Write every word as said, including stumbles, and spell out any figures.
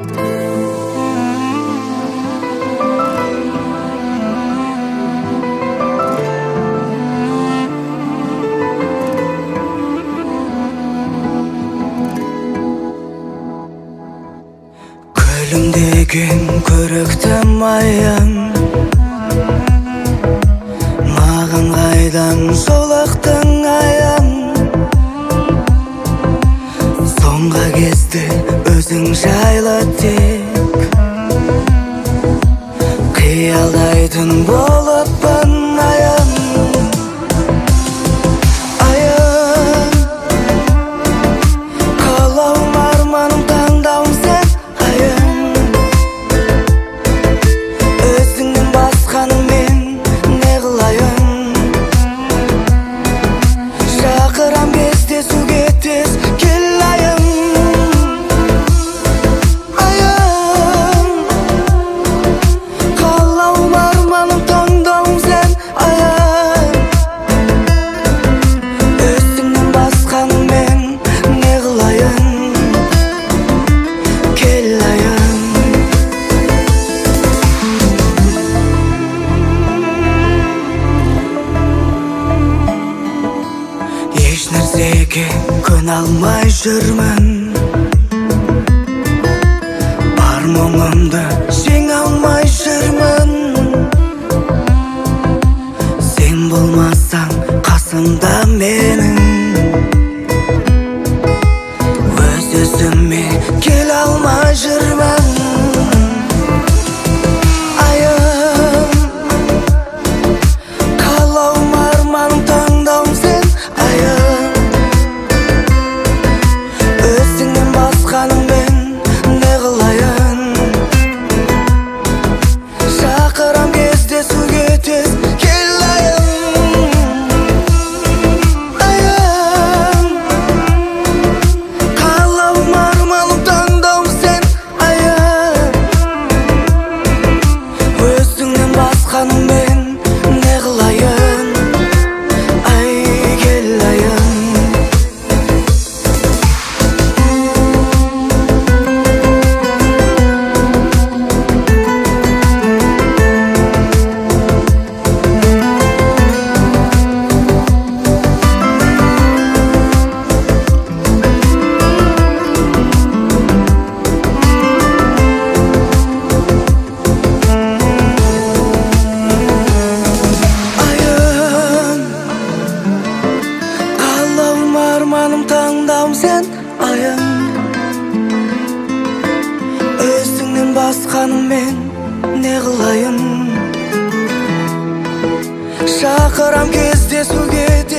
Күлімдеген көріктім айым, маған қайдан жолықтың айым. Соңғы кезде өзің жайлы тек қиялдайтын болыппын айым. Еш нәрсеге көне алмай жүрмін, бар мұңымды жеңе алмай жүрмін. Сен болмасаң қасымда менің, өз өзіме келе алмай жүрмін. Арманым таңдауым сен айым, өзіңнен басқаны мен не қылайын. Шақырам кездесуге